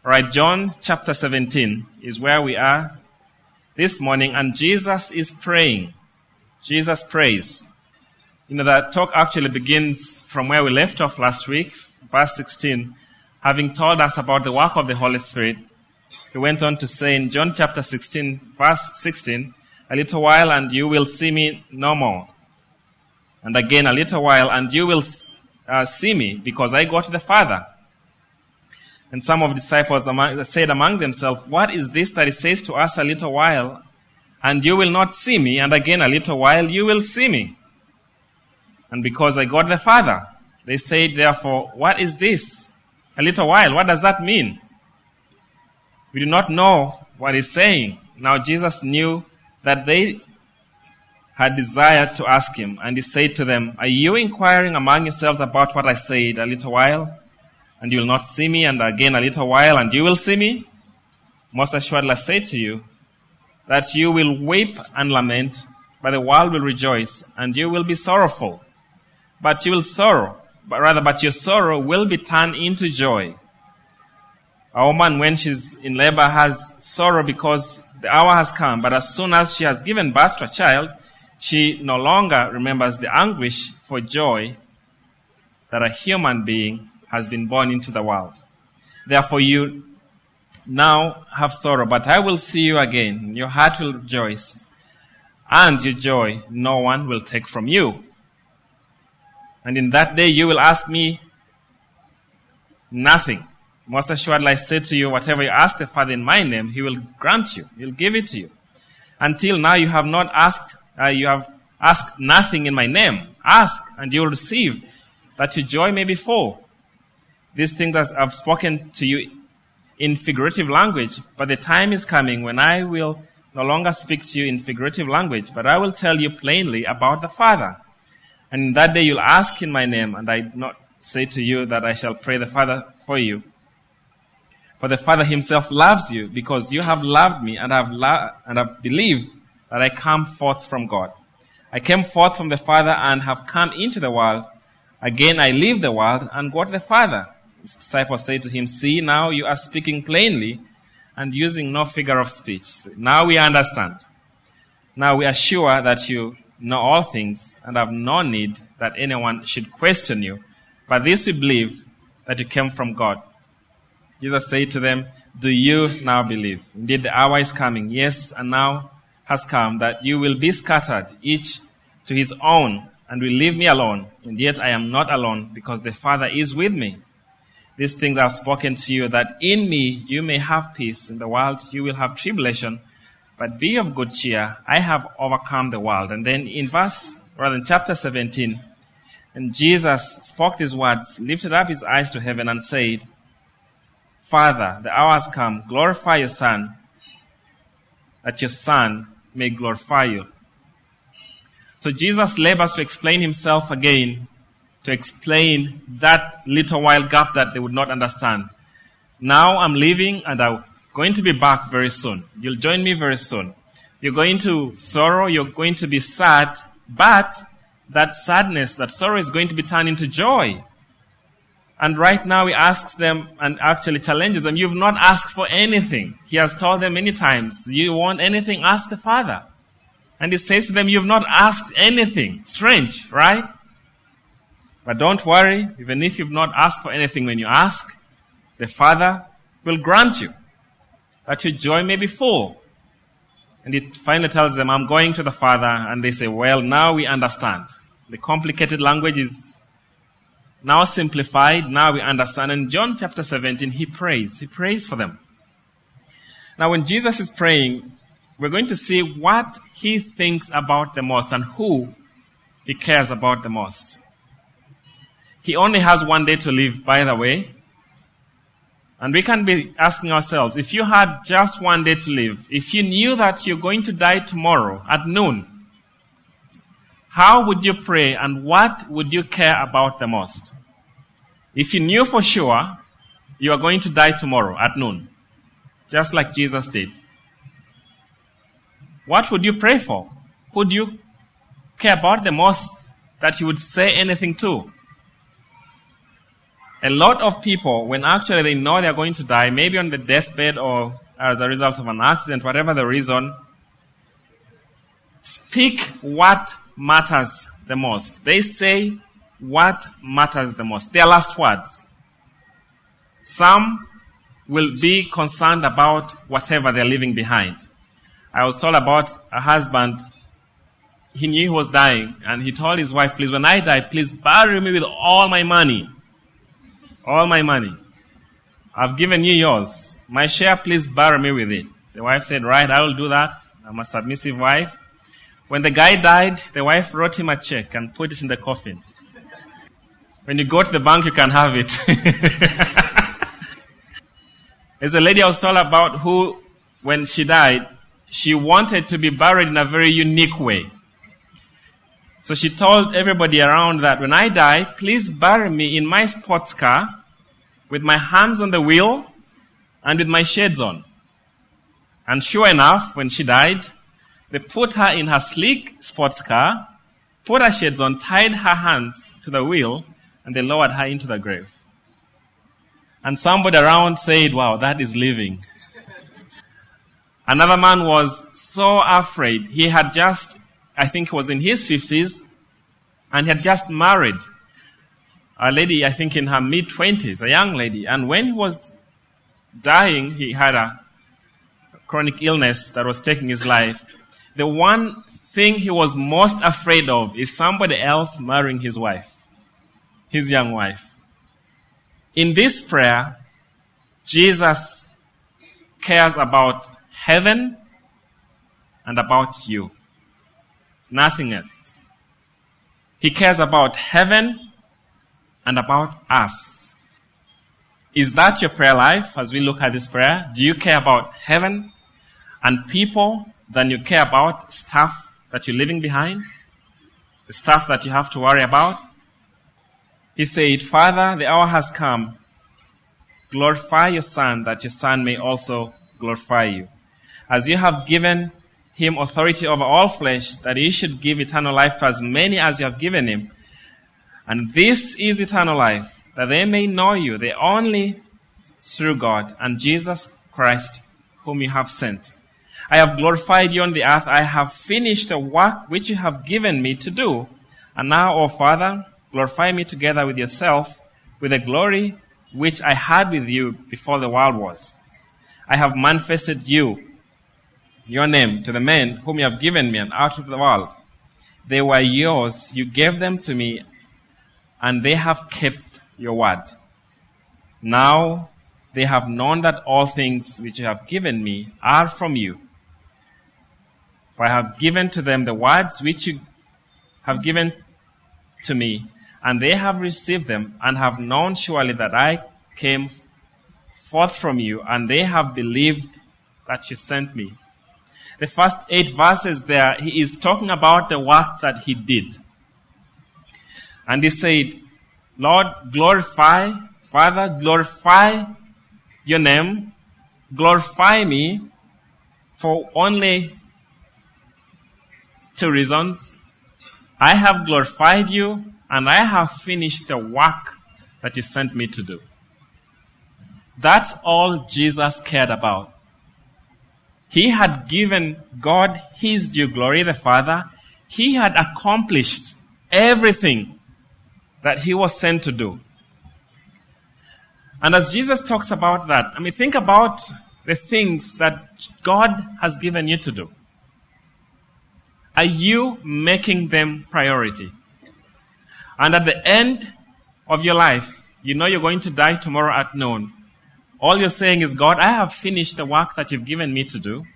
All right, John chapter 17 is where we are this morning, and Jesus is praying. Jesus prays. You know, that talk actually begins from where we left off last week, verse 16. Having told us about the work of the Holy Spirit, he went on to say in John chapter 16, verse 16, a little while and you will see me no more. And again, a little while and you will see me, because I go to the Father. And some of the disciples said among themselves, what is this that he says to us, a little while and you will not see me, and again a little while you will see me? And because I go to the Father, they said, therefore, what is this? A little while, what does that mean? We do not know what he's saying. Now Jesus knew that they had desired to ask him, and he said to them, are you inquiring among yourselves about what I said, a little while, and you will not see me, and again a little while, and you will see me? Most assuredly I say to you, that you will weep and lament, but the world will rejoice, and you will be sorrowful. But your sorrow will be turned into joy. A woman, when she's in labor, has sorrow because the hour has come, but as soon as she has given birth to a child, she no longer remembers the anguish for joy that a human being has been born into the world. Therefore you now have sorrow, but I will see you again. Your heart will rejoice, and your joy no one will take from you. And in that day you will ask me nothing. Most assuredly I say to you, whatever you ask the Father in my name, he will grant you. He'll give it to you. Until now you have not asked, you have asked nothing in my name. Ask, and you will receive, that your joy may be full. These things I've spoken to you in figurative language, but the time is coming when I will no longer speak to you in figurative language, but I will tell you plainly about the Father. And in that day you'll ask in my name, and I do not say to you that I shall pray the Father for you. For the Father himself loves you, because you have loved me and have believed that I come forth from God. I came forth from the Father and have come into the world. Again I leave the world and go to the Father. His disciples say to him, see, now you are speaking plainly and using no figure of speech. Now we understand. Now we are sure that you know all things and have no need that anyone should question you. But this we believe, that you came from God. Jesus said to them, do you now believe? Indeed, the hour is coming, yes, and now has come, that you will be scattered, each to his own, and will leave me alone. And yet I am not alone, because the Father is with me. These things I have spoken to you, that in me you may have peace. In the world you will have tribulation, but be of good cheer. I have overcome the world. And then in chapter 17, and Jesus spoke these words, lifted up his eyes to heaven and said, Father, the hour has come. Glorify your Son, that your Son may glorify you. So Jesus labors to explain himself again, to explain that little while gap that they would not understand. Now I'm leaving and I'm going to be back very soon. You'll join me very soon. You're going to sorrow, you're going to be sad, but that sadness, that sorrow is going to be turned into joy. And right now he asks them and actually challenges them, you've not asked for anything. He has told them many times, you want anything, ask the Father. And he says to them, you've not asked anything. Strange, right? But don't worry, even if you've not asked for anything, when you ask, the Father will grant you, that your joy may be full. And he finally tells them, I'm going to the Father. And they say, well, now we understand. The complicated language is now simplified. Now we understand. In John chapter 17, he prays. He prays for them. Now when Jesus is praying, we're going to see what he thinks about the most and who he cares about the most. He only has one day to live, by the way. And we can be asking ourselves, if you had just one day to live, if you knew that you're going to die tomorrow at noon, how would you pray and what would you care about the most? If you knew for sure you are going to die tomorrow at noon, just like Jesus did, what would you pray for? Who would you care about the most that you would say anything to? A lot of people, when actually they know they're going to die, maybe on the deathbed or as a result of an accident, whatever the reason, speak what matters the most. They say what matters the most. Their last words. Some will be concerned about whatever they're leaving behind. I was told about a husband. He knew he was dying, and he told his wife, please, when I die, please bury me with all my money. All my money. I've given you yours. My share, please bury me with it. The wife said, right, I will do that. I'm a submissive wife. When the guy died, the wife wrote him a check and put it in the coffin. When you go to the bank, you can have it. There's a lady I was told about who, when she died, she wanted to be buried in a very unique way. So she told everybody around that when I die, please bury me in my sports car with my hands on the wheel and with my shades on. And sure enough, when she died, they put her in her sleek sports car, put her shades on, tied her hands to the wheel, and they lowered her into the grave. And somebody around said, wow, that is living. Another man was so afraid. He had just, I think he was in his 50s, and he had just married a lady, I think in her mid-20s, a young lady. And when he was dying, he had a chronic illness that was taking his life. The one thing he was most afraid of is somebody else marrying his wife, his young wife. In this prayer, Jesus cares about heaven and about you. Nothing else. He cares about heaven and about us. Is that your prayer life as we look at this prayer? Do you care about heaven and people than you care about stuff that you're leaving behind? The stuff that you have to worry about? He said, Father, the hour has come. Glorify your Son, that your Son may also glorify you. As you have given him authority over all flesh, that he should give eternal life to as many as you have given him. And this is eternal life, that they may know you, the only true God, and Jesus Christ, whom you have sent. I have glorified you on the earth. I have finished the work which you have given me to do. And now, O Father, glorify me together with yourself, with the glory which I had with you before the world was. I have manifested you, your name, to the men whom you have given me and out of the world. They were yours. You gave them to me, and they have kept your word. Now they have known that all things which you have given me are from you. For I have given to them the words which you have given to me, and they have received them, and have known surely that I came forth from you, and they have believed that you sent me. The first 8 verses there, he is talking about the work that he did. And he said, Lord, glorify, Father, glorify your name, glorify me for only 2 reasons. I have glorified you, and I have finished the work that you sent me to do. That's all Jesus cared about. He had given God his due glory, the Father. He had accomplished everything that he was sent to do. And as Jesus talks about that, think about the things that God has given you to do. Are you making them priority? And at the end of your life, you know you're going to die tomorrow at noon. All you're saying is, God, I have finished the work that you've given me to do.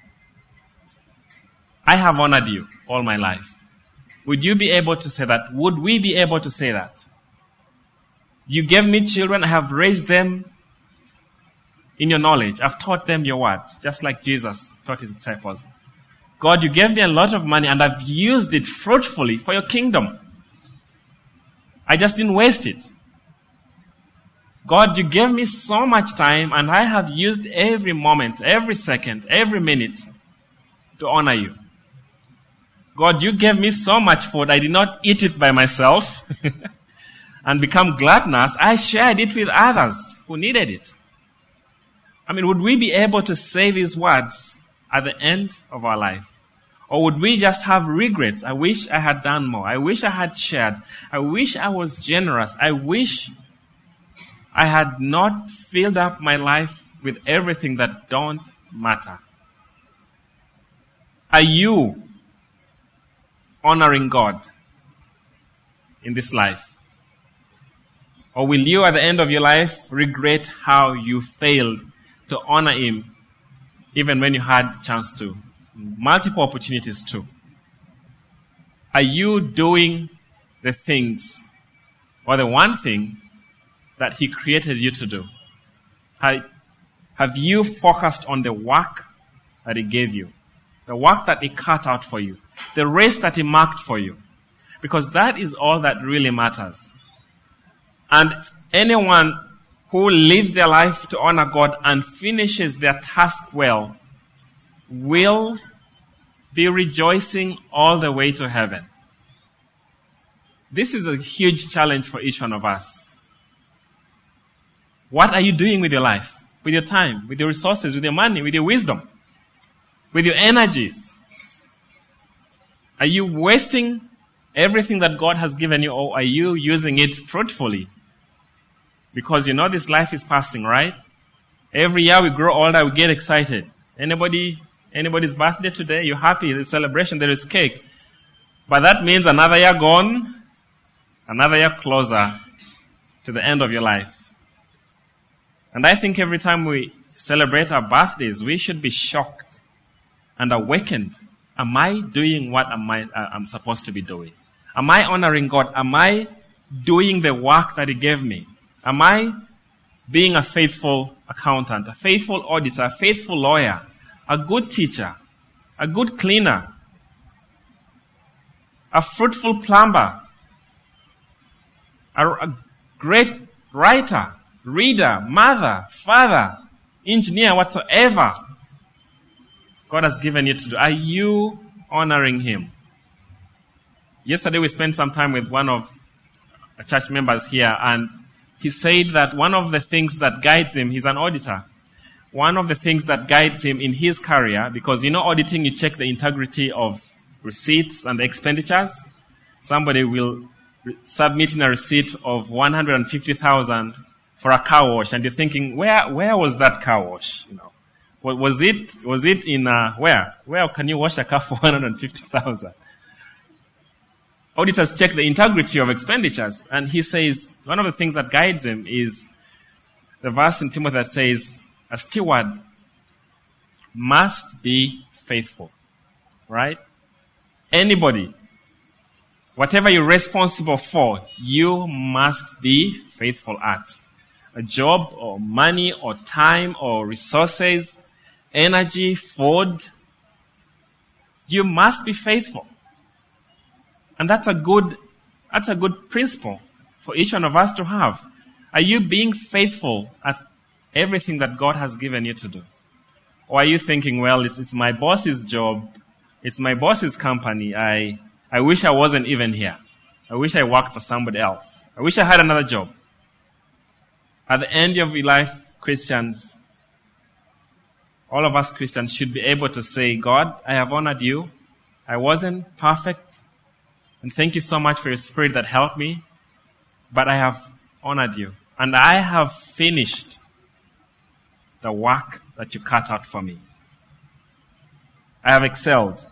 I have honored you all my life. Would you be able to say that? Would we be able to say that? You gave me children, I have raised them in your knowledge. I've taught them your word, just like Jesus taught his disciples. God, you gave me a lot of money, and I've used it fruitfully for your kingdom. I just didn't waste it. God, you gave me so much time, and I have used every moment, every second, every minute to honor you. God, you gave me so much food, I did not eat it by myself. and become gluttonous, I shared it with others who needed it. I mean, would we be able to say these words at the end of our life? Or would we just have regrets? I wish I had done more. I wish I had shared. I wish I was generous. I wish I had not filled up my life with everything that don't matter. Are you honoring God in this life? Or will you at the end of your life regret how you failed to honor Him even when you had the chance to? Multiple opportunities to. Are you doing the things or the one thing that He created you to do? Have you focused on the work that He gave you? The work that He cut out for you? The race that He marked for you? Because that is all that really matters. And anyone who lives their life to honor God and finishes their task well will be rejoicing all the way to heaven. This is a huge challenge for each one of us. What are you doing with your life? With your time? With your resources? With your money? With your wisdom? With your energies? Are you wasting everything that God has given you, or are you using it fruitfully? Because you know this life is passing, right? Every year we grow older, we get excited. Anybody's birthday today, you're happy, there's celebration, there is cake. But that means another year gone, another year closer to the end of your life. And I think every time we celebrate our birthdays, we should be shocked and awakened. Am I doing what I'm supposed to be doing? Am I honoring God? Am I doing the work that He gave me? Am I being a faithful accountant, a faithful auditor, a faithful lawyer, a good teacher, a good cleaner, a fruitful plumber, a great writer, reader, mother, father, engineer, whatsoever God has given you to do? Are you honoring Him? Yesterday we spent some time with one of the church members here, and he said that one of the things that guides him, he's an auditor, one of the things that guides him in his career, because auditing, you check the integrity of receipts and expenditures. Somebody will submit in a receipt of 150,000 for a car wash, and you're thinking, where was that car wash? Was it in where? Where can you wash a car for 150,000? Auditors check the integrity of expenditures, and he says one of the things that guides him is the verse in Timothy that says, a steward must be faithful. Right? Anybody, whatever you're responsible for, you must be faithful at. A job or money or time or resources, energy, food, you must be faithful. And that's a good principle for each one of us to have. Are you being faithful at everything that God has given you to do? Or are you thinking, well, it's my boss's job, it's my boss's company, I wish I wasn't even here. I wish I worked for somebody else. I wish I had another job. At the end of your life, Christians, all of us Christians should be able to say, God, I have honored you. I wasn't perfect. And thank you so much for your Spirit that helped me. But I have honored you. And I have finished the work that you cut out for me. I have excelled.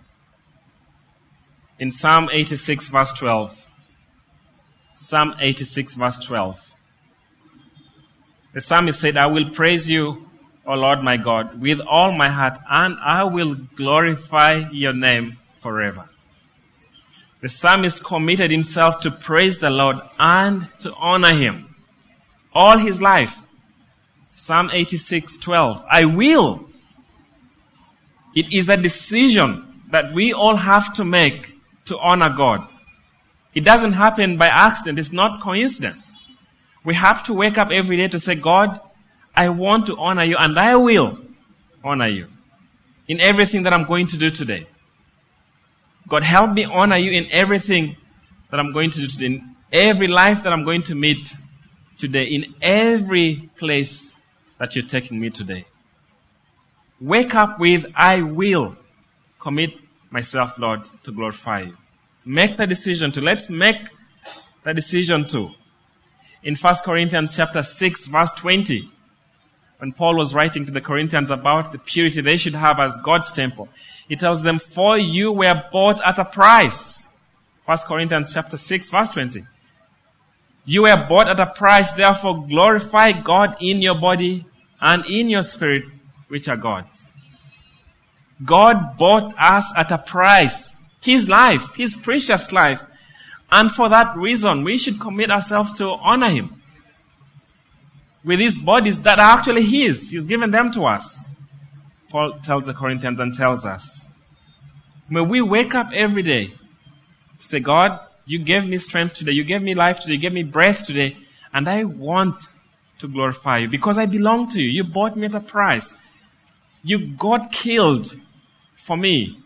In Psalm 86 verse 12. Psalm 86 verse 12. The psalmist said, I will praise you, O Lord my God, with all my heart, and I will glorify your name forever. The psalmist committed himself to praise the Lord and to honor Him all his life. Psalm 86:12. I will. It is a decision that we all have to make to honor God. It doesn't happen by accident. It's not coincidence. We have to wake up every day to say, God, I want to honor you, and I will honor you in everything that I'm going to do today. God, help me honor you in everything that I'm going to do today. every life that I'm going to meet today, in every place that you're taking me today. Wake up with, I will commit myself, Lord, to glorify you. Make the decision to. Let's make the decision to. In 1 Corinthians chapter 6, verse 20, when Paul was writing to the Corinthians about the purity they should have as God's temple, he tells them, for you were bought at a price. 1 Corinthians chapter 6, verse 20. You were bought at a price, therefore glorify God in your body and in your spirit, which are God's. God bought us at a price. His life, His precious life. And for that reason, we should commit ourselves to honor Him with His bodies that are actually His. He's given them to us. Paul tells the Corinthians and tells us, may we wake up every day to say, God, you gave me strength today, you gave me life today, you gave me breath today, and I want to glorify you because I belong to you. You bought me at a price. You got killed for me.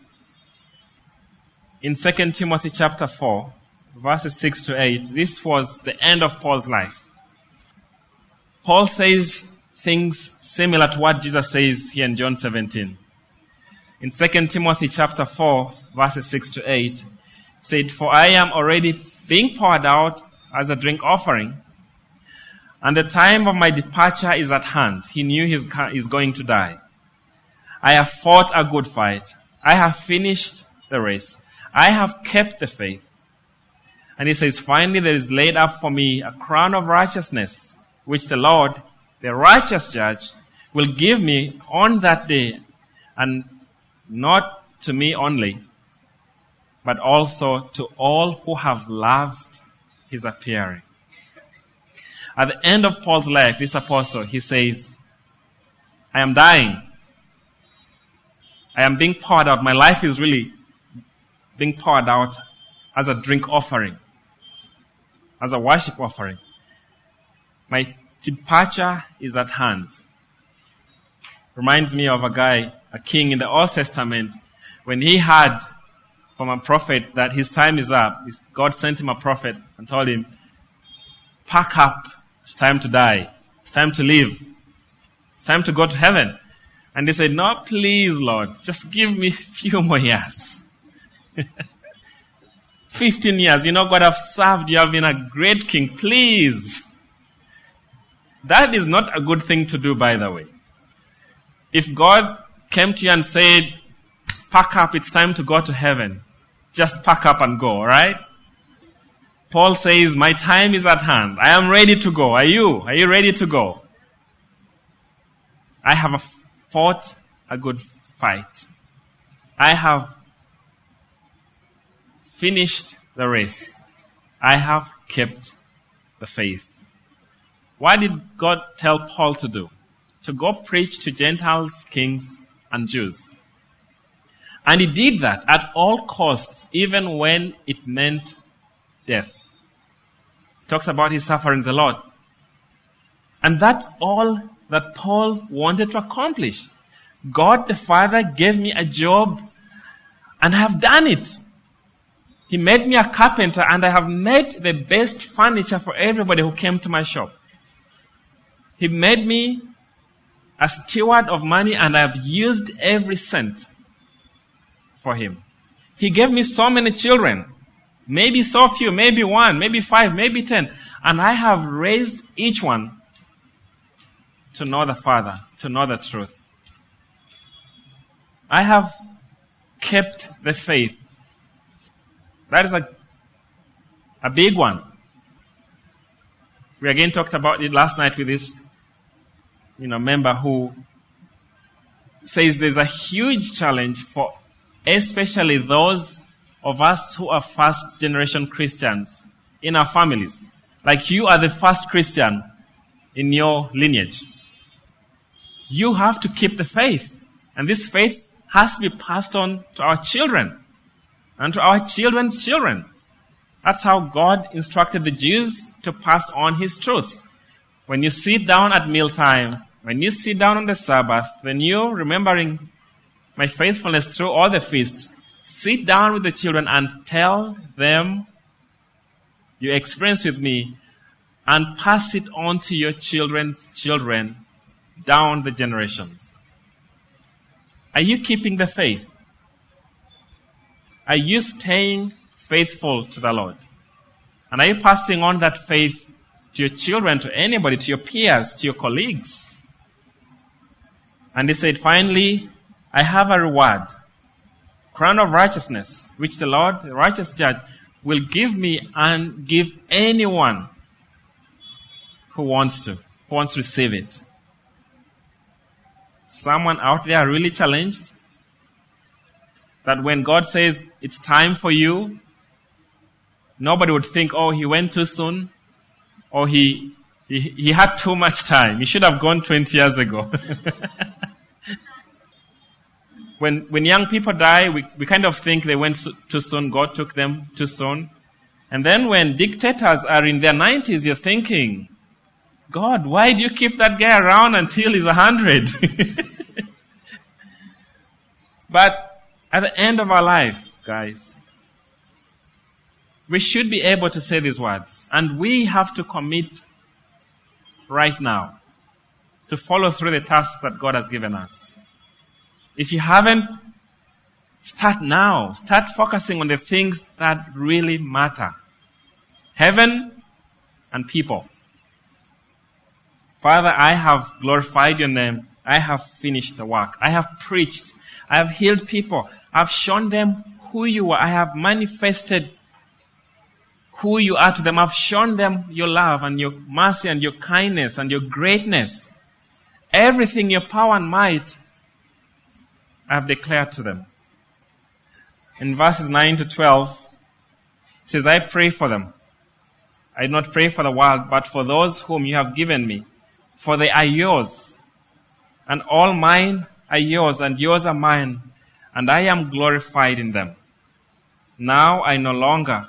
In 2 Timothy chapter 4, verses 6 to 8, this was the end of Paul's life. Paul says things similar to what Jesus says here in John 17. In 2 Timothy chapter 4, verses 6 to 8, it said, for I am already being poured out as a drink offering, and the time of my departure is at hand. He knew he's going to die. I have fought a good fight. I have finished the race. I have kept the faith. And he says, finally there is laid up for me a crown of righteousness, which the Lord, the righteous judge, will give me on that day, and not to me only, but also to all who have loved His appearing. At the end of Paul's life, this apostle, he says, I am dying. I am being poured out. My life is really being poured out as a drink offering, as a worship offering. My departure is at hand. Reminds me of a guy, a king in the Old Testament, when he heard from a prophet that his time is up. God sent him a prophet and told him, pack up, it's time to die. It's time to leave. It's time to go to heaven. And he said, no, please, Lord, just give me a few more years. 15 years. You know, God, I've served you. I've been a great king. Please. That is not a good thing to do, by the way. If God came to you and said, pack up, it's time to go to heaven, just pack up and go, all right? Paul says, my time is at hand. I am ready to go. Are you? Are you ready to go? I have fought a good fight. I have finished the race. I have kept the faith. What did God tell Paul to do? To go preach to Gentiles, kings, and Jews. And he did that at all costs, even when it meant death. He talks about his sufferings a lot. And that's all that Paul wanted to accomplish. God the Father gave me a job, and I have done it. He made me a carpenter, and I have made the best furniture for everybody who came to my shop. He made me a steward of money, and I have used every cent for Him. He gave me so many children. Maybe so few, maybe 1, maybe 5, maybe 10. And I have raised each one to know the Father, to know the truth. I have kept the faith. That is a big one. We again talked about it last night with this member who says there's a huge challenge for especially those of us who are first generation Christians in our families. Like you are the first Christian in your lineage. You have to keep the faith. And this faith has to be passed on to our children and to our children's children. That's how God instructed the Jews to pass on His truth. When you sit down at mealtime, when you sit down on the Sabbath, when you're remembering my faithfulness through all the feasts, sit down with the children and tell them you experience with me, and pass it on to your children's children down the generations. Are you keeping the faith? Are you staying faithful to the Lord? And are you passing on that faith to your children, to anybody, to your peers, to your colleagues? And he said, finally, I have a reward, crown of righteousness, which the Lord, the righteous judge, will give me and give anyone who wants to receive it. Someone out there really challenged that when God says it's time for you, nobody would think, oh, he went too soon, or he had too much time. He should have gone 20 years ago. When young people die, we kind of think they went too soon, God took them too soon. And then when dictators are in their 90s, you're thinking, God, why do you keep that guy around until he's 100? But at the end of our life, guys, we should be able to say these words. And we have to commit right now to follow through the tasks that God has given us. If you haven't, start now. Start focusing on the things that really matter. Heaven and people. Father, I have glorified your name. I have finished the work. I have preached. I have healed people. I've shown them who you are. I have manifested who you are to them. I've shown them your love and your mercy and your kindness and your greatness. Everything, your power and might, I have declared to them. In verses 9 to 12, it says, I pray for them. I do not pray for the world, but for those whom you have given me. For they are yours, and all mine are yours, and yours are mine, and I am glorified in them. Now I'm no longer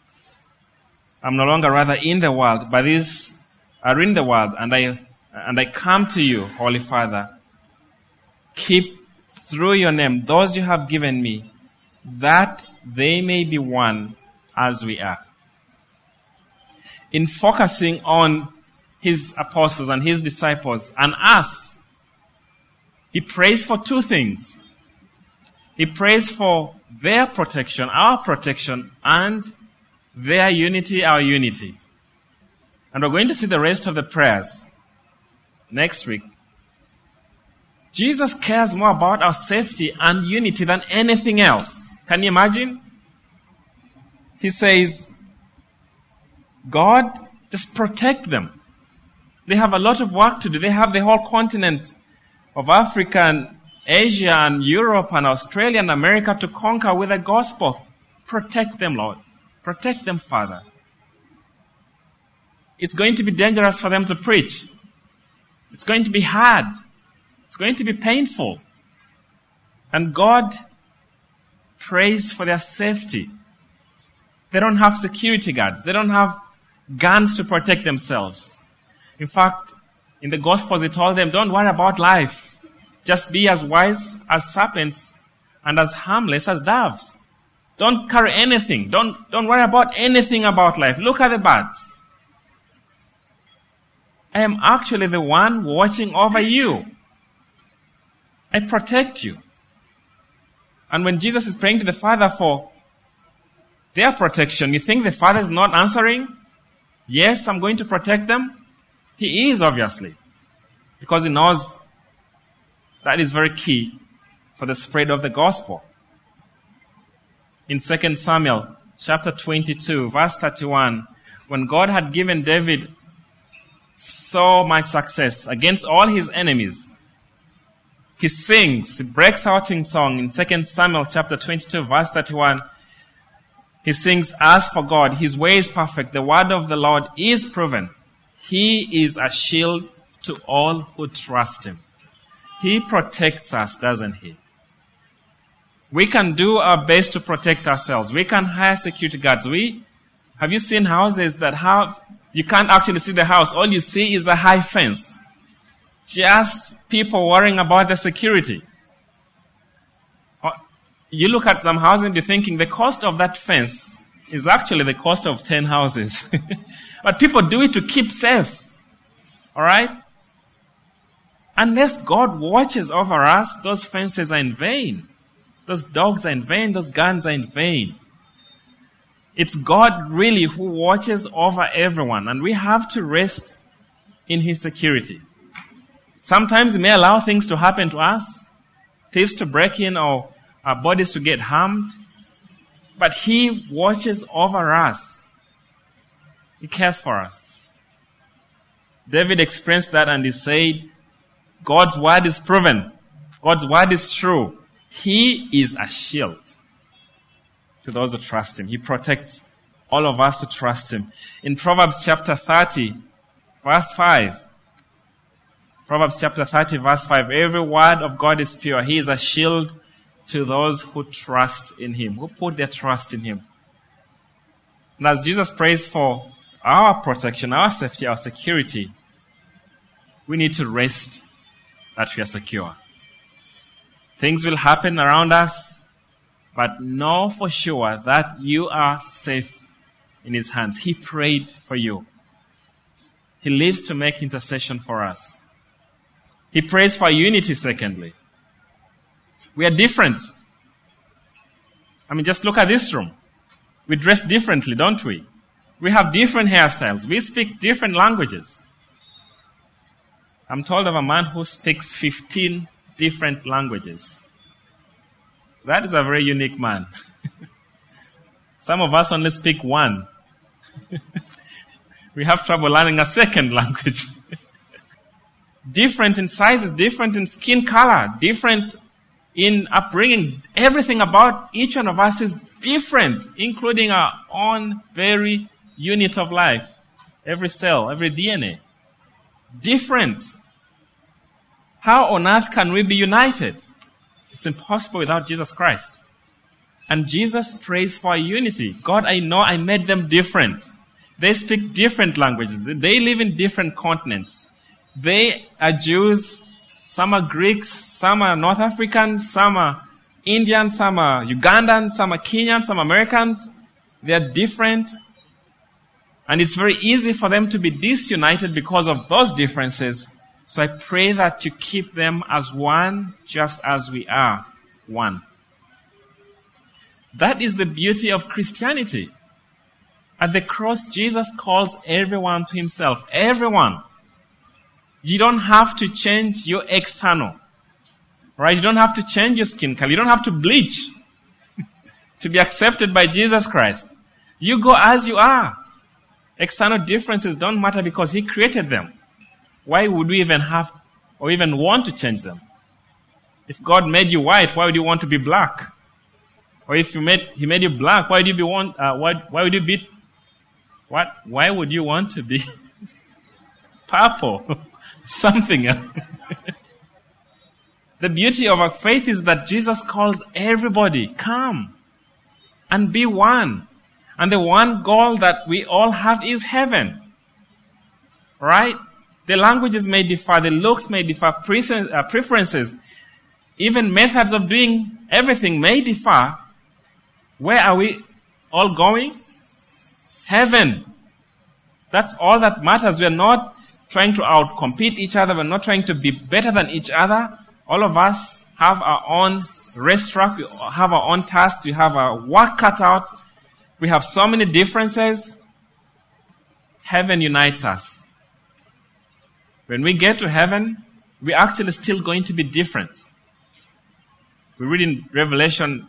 rather in the world, but these are in the world, and I come to you, Holy Father. Keep through your name those you have given me, that they may be one as we are. In focusing on his apostles and his disciples and us, he prays for two things. He prays for their protection, our protection, and their unity, our unity. And we're going to see the rest of the prayers next week. Jesus cares more about our safety and unity than anything else. Can you imagine? He says, God, just protect them. They have a lot of work to do. They have the whole continent of Africa and Asia and Europe and Australia and America to conquer with the gospel. Protect them, Lord. Protect them, Father. It's going to be dangerous for them to preach. It's going to be hard. It's going to be painful. And God prays for their safety. They don't have security guards. They don't have guns to protect themselves. In fact, in the Gospels, he told them, don't worry about life. Just be as wise as serpents and as harmless as doves. Don't carry anything. Don't worry about anything about life. Look at the birds. I am actually the one watching over you. I protect you. And when Jesus is praying to the Father for their protection, you think the Father is not answering? Yes, I'm going to protect them. He is, obviously, because he knows that is very key for the spread of the gospel. In 2 Samuel chapter 22, verse 31, when God had given David so much success against all his enemies, he breaks out in song in 2 Samuel chapter 22, verse 31. He sings, as for God, his way is perfect. The word of the Lord is proven. He is a shield to all who trust him. He protects us, doesn't he? We can do our best to protect ourselves. We can hire security guards. Have you seen houses that you can't actually see the house. All you see is the high fence. Just people worrying about the security. You look at some houses and you're thinking the cost of that fence is actually the cost of 10 houses. But people do it to keep safe. All right? Unless God watches over us, those fences are in vain. Those dogs are in vain. Those guns are in vain. It's God really who watches over everyone, and we have to rest in His security. Sometimes He may allow things to happen to us, thieves to break in or our bodies to get harmed, but He watches over us. He cares for us. David experienced that, and he said, God's word is proven. God's word is true. He is a shield to those who trust Him. He protects all of us who trust Him. In Proverbs chapter 30, verse 5, Proverbs chapter 30, verse 5, every word of God is pure. He is a shield to those who trust in Him, who put their trust in Him. And as Jesus prays for our protection, our safety, our security, we need to rest that we are secure. Things will happen around us, but know for sure that you are safe in His hands. He prayed for you. He lives to make intercession for us. He prays for unity, secondly. We are different. Just look at this room. We dress differently, don't we? We have different hairstyles. We speak different languages. I'm told of a man who speaks 15 different languages. That is a very unique man. Some of us only speak one. We have trouble learning a second language. Different in sizes, different in skin color, different in upbringing. Everything about each one of us is different, including our own very unit of life. Every cell, every DNA. Different. How on earth can we be united? It's impossible without Jesus Christ. And Jesus prays for unity. God, I know I made them different. They speak different languages. They live in different continents. They are Jews. Some are Greeks. Some are North Africans. Some are Indians. Some are Ugandans. Some are Kenyans. Some are Americans. They are different. And it's very easy for them to be disunited because of those differences. So I pray that you keep them as one, just as we are one. That is the beauty of Christianity. At the cross, Jesus calls everyone to Himself. Everyone. You don't have to change your external. Right? You don't have to change your skin color. You don't have to bleach to be accepted by Jesus Christ. You go as you are. External differences don't matter because He created them. Why would we even have or even want to change them? If God made you white, why would you want to be black? Or if He made you black, why would you want to be purple? Something else. The beauty of our faith is that Jesus calls everybody, come and be one. And the one goal that we all have is heaven. Right? The languages may differ, the looks may differ, preferences, even methods of doing everything may differ. Where are we all going? Heaven. That's all that matters. We are not trying to outcompete each other. We're not trying to be better than each other. All of us have our own race track. We have our own tasks. We have our work cut out. We have so many differences. Heaven unites us. When we get to heaven, we're actually still going to be different. We read in Revelation,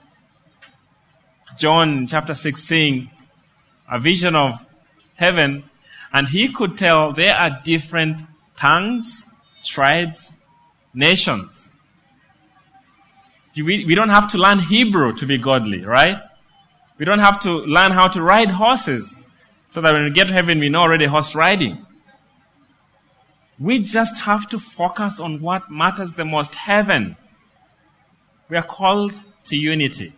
John chapter 6, seeing a vision of heaven, and he could tell there are different tongues, tribes, nations. We don't have to learn Hebrew to be godly, right? We don't have to learn how to ride horses so that when we get to heaven, we know already horse riding. We just have to focus on what matters the most, heaven. We are called to unity.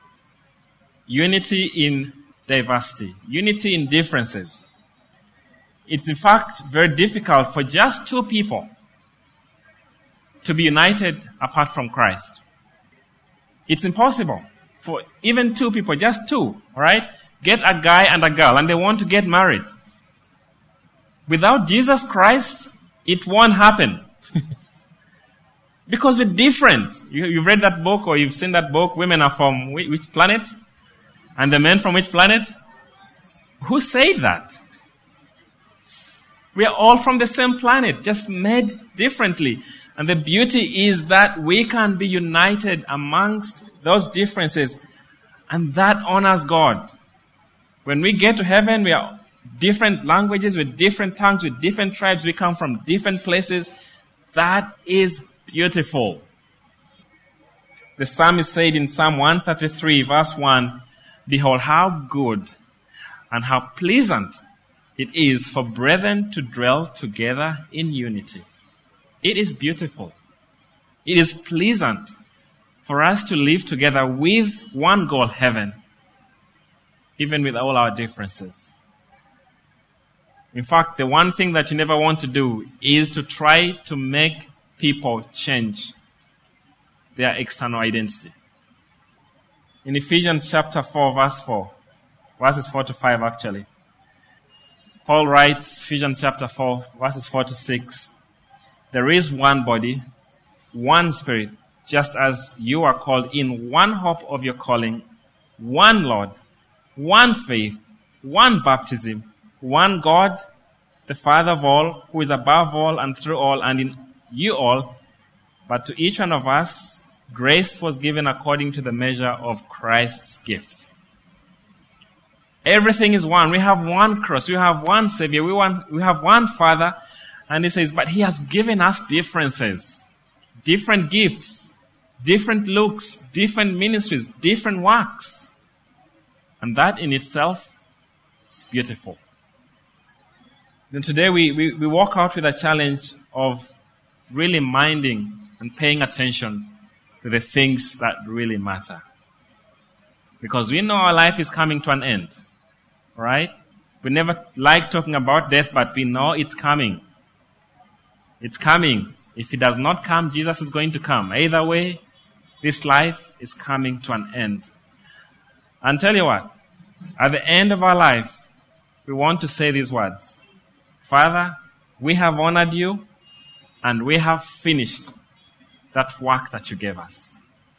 Unity in diversity. Unity in differences. It's in fact very difficult for just two people to be united apart from Christ. It's impossible for even two people, just two, all right? get a guy and a girl and they want to get married. Without Jesus Christ, it won't happen. Because we're different. You've read that book or you've seen that book, Women Are From Which Planet? And the Men from which planet? Who said that? We are all from the same planet, just made differently. And the beauty is that we can be united amongst those differences, and that honors God. When we get to heaven, we are different languages, with different tongues, with different tribes. We come from different places. That is beautiful. The psalmist said in Psalm 133, verse 1, "Behold, how good and how pleasant it is for brethren to dwell together in unity." It is beautiful. It is pleasant for us to live together with one goal, heaven, even with all our differences. In fact, the one thing that you never want to do is to try to make people change their external identity. In Ephesians chapter 4, verse 4, verses 4 to 5 actually, Paul writes, Ephesians chapter 4, verses 4 to 6, "There is one body, one Spirit, just as you are called in one hope of your calling, one Lord, one faith, one baptism, one God, the Father of all, who is above all and through all and in you all. But to each one of us, grace was given according to the measure of Christ's gift." Everything is one. We have one cross. We have one Savior. We have one Father. And He says, but He has given us differences, different gifts, different looks, different ministries, different works. And that in itself is beautiful. Then today we walk out with a challenge of really minding and paying attention to the things that really matter. Because we know our life is coming to an end. Right? We never like talking about death, but we know it's coming. It's coming. If it does not come, Jesus is going to come. Either way, this life is coming to an end. And tell you what, at the end of our life, we want to say these words: Father, we have honored you and we have finished that work that you gave us.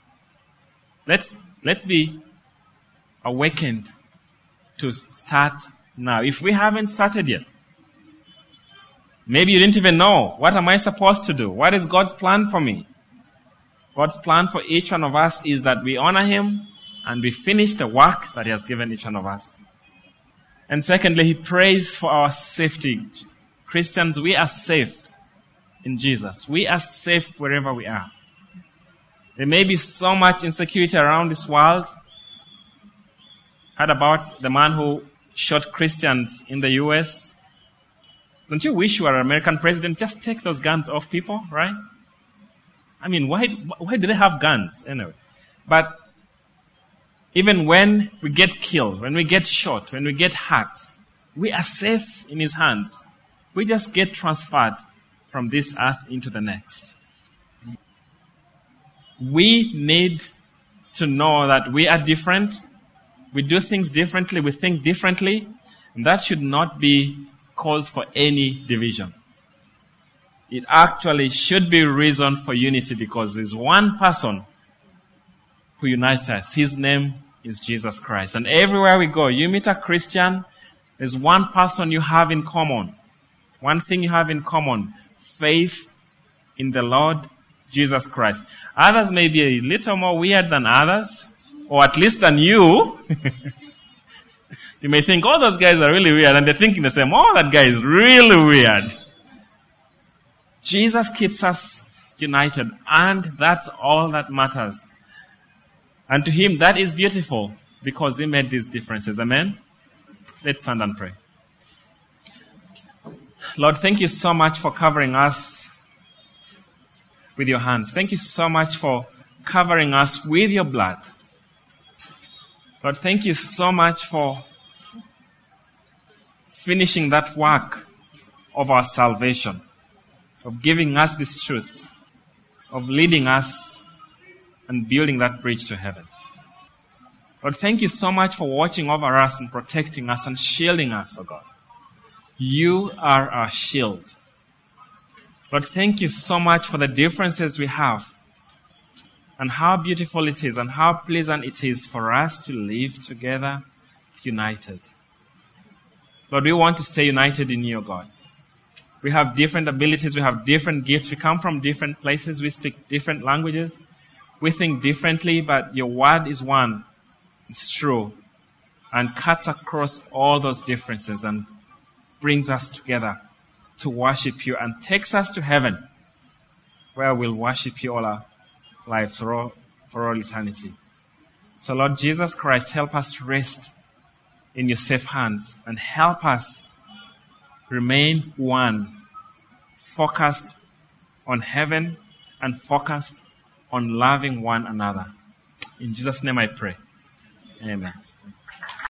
Let's be awakened to start now. If we haven't started yet, maybe you didn't even know, what am I supposed to do? What is God's plan for me? God's plan for each one of us is that we honor Him and we finish the work that He has given each one of us. And secondly, He prays for our safety. Christians, we are safe in Jesus. We are safe wherever we are. There may be so much insecurity around this world. Heard about the man who shot Christians in the U.S. Don't you wish you were an American president? Just take those guns off people, right? I mean, why do they have guns anyway? But even when we get killed, when we get shot, when we get hacked, we are safe in His hands. We just get transferred from this earth into the next. We need to know that we are different. We do things differently. We think differently. And that should not be cause for any division. It actually should be reason for unity, because there's one person who unites us. His name is Jesus Christ. And everywhere we go, you meet a Christian, there's one person you have in common. One thing you have in common: faith in the Lord Jesus Christ. Others may be a little more weird than others, or at least than you. You may think, oh, those guys are really weird, and they're thinking the same, oh, that guy is really weird. Jesus keeps us united, and that's all that matters. And to Him, that is beautiful, because He made these differences. Amen? Let's stand and pray. Lord, thank you so much for covering us with your hands. Thank you so much for covering us with your blood. Lord, thank you so much for finishing that work of our salvation, of giving us this truth, of leading us and building that bridge to heaven. Lord, thank you so much for watching over us and protecting us and shielding us, oh God. You are our shield. Lord, thank you so much for the differences we have and how beautiful it is and how pleasant it is for us to live together united. Lord, we want to stay united in you, God. We have different abilities. We have different gifts. We come from different places. We speak different languages. We think differently, but your word is one. It's true and cuts across all those differences and brings us together to worship you and takes us to heaven where we'll worship you all our life for all eternity. So Lord Jesus Christ, help us to rest in your safe hands and help us remain one, focused on heaven and focused on loving one another. In Jesus' name I pray. Amen.